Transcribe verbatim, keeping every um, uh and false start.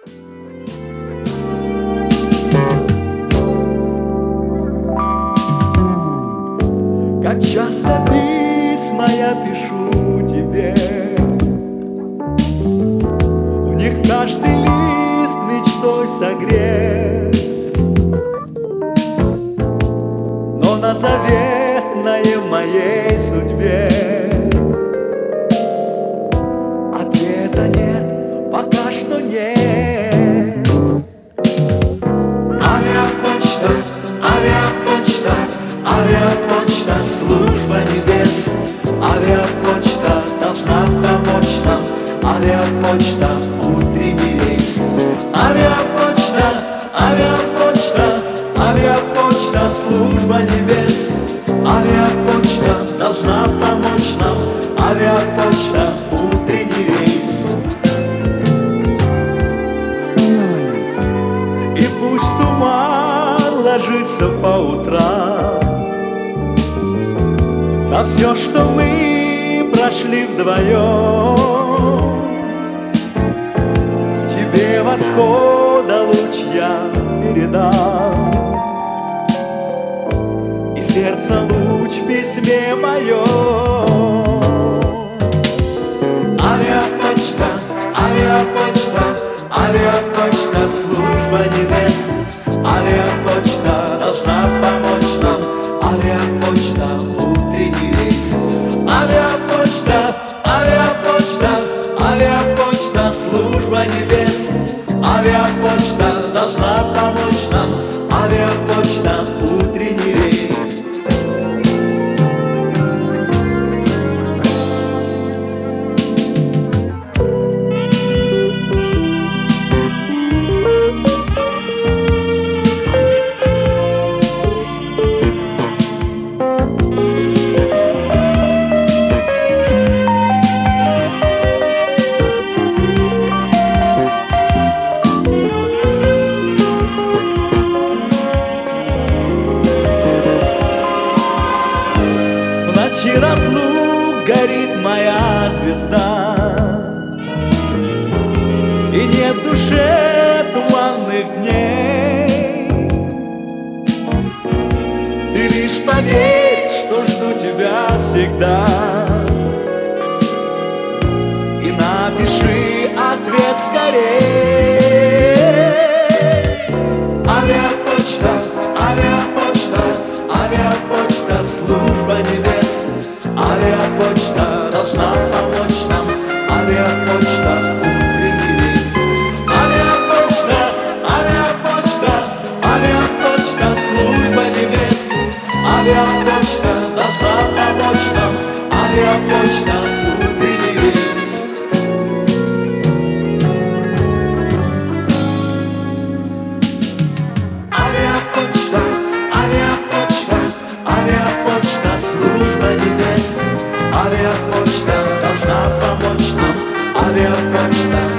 Как часто письма я пишу тебе, в них каждый лист мечтой согрет, но на заветной моей судьбе ответа нет, пока что нет. Авиапочта, авиапочта, авиапочта, служба небес. Авиапочта должна помочь нам, авиапочта, утренний рейс. Авиапочта, авиапочта, авиапочта, служба небес. Авиапочта должна помочь нам, авиапочта, утренний рейс. И пусть туман ложится по утрам на все, что мы прошли вдвоем, тебе восхода луч я передам, и сердце луч в письме моем. Авиапочта, авиапочта, авиапочта, служба небес. Авиапочта должна помочь нам, авиапочта, утренний рейс. Авиапочта, авиапочта, авиапочта, служба небес. Авиапочта должна помочь нам, авиапочта, утренний рейс. В ночи разлук горит моя звезда, и нет в душе туманных дней. Ты лишь поверь, что жду тебя всегда, и напиши ответ скорей. Авиапочта, авиапочта, авиапочта, служба небес. Авиапочта должна помочь нам, авиапочта, утренний рейс. Авиапочта, авиапочта, авиапочта, служба небес. Авиапочта должна помочь нам, авиапочта, утренний рейс. Авиапочта, авиапочта, авиапочта, служба небес. Авиапочта должна помочь нам, авиапочта.